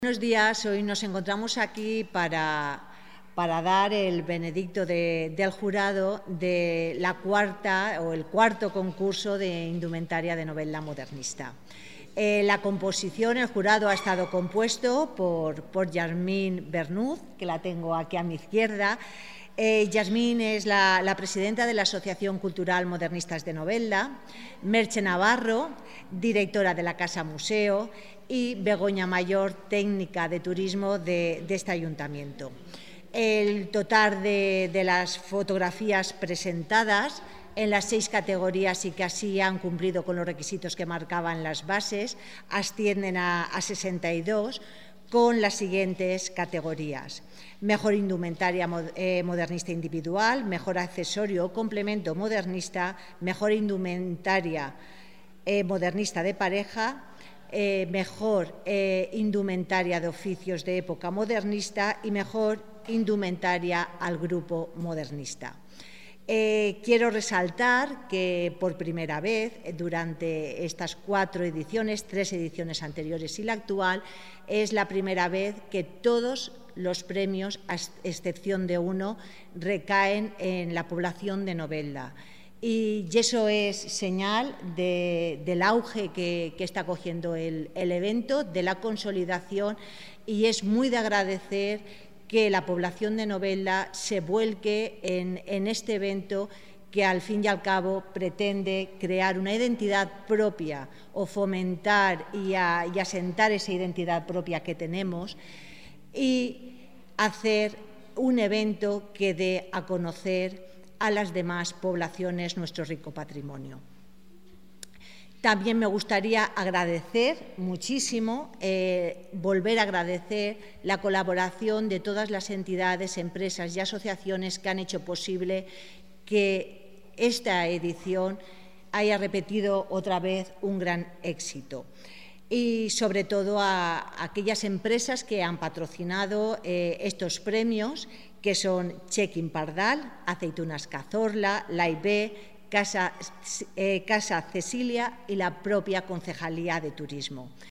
Buenos días, hoy nos encontramos aquí para dar el benedicto del jurado de el cuarto concurso de indumentaria de novela modernista. La composición, el jurado ha estado compuesto por Yasmín Bernús, que la tengo aquí a mi izquierda. Yasmín es la presidenta de la Asociación Cultural Modernistas de Novelda, Merche Navarro, directora de la Casa Museo, y Begoña Mayor, técnica de turismo de este ayuntamiento. El total de las fotografías presentadas en las 6 categorías y que así han cumplido con los requisitos que marcaban las bases ascienden a 62, con las siguientes categorías: mejor indumentaria modernista individual, mejor accesorio o complemento modernista, mejor indumentaria modernista de pareja, mejor indumentaria de oficios de época modernista y mejor indumentaria al grupo modernista. Quiero resaltar que por primera vez durante estas 4 ediciones, 3 ediciones anteriores y la actual, es la primera vez que todos los premios, a excepción de uno, recaen en la población de Novelda. Y eso es señal del auge que está cogiendo el evento, de la consolidación, y es muy de agradecer que la población de Novelda se vuelque en este evento que al fin y al cabo pretende crear una identidad propia o fomentar y asentar esa identidad propia que tenemos y hacer un evento que dé a conocer a las demás poblaciones nuestro rico patrimonio. También me gustaría agradecer muchísimo, volver a agradecer la colaboración de todas las entidades, empresas y asociaciones que han hecho posible que esta edición haya repetido otra vez un gran éxito. Y sobre todo a aquellas empresas que han patrocinado estos premios, que son Check-in Pardal, Aceitunas Cazorla, la IB, Casa Cecilia y la propia Concejalía de Turismo.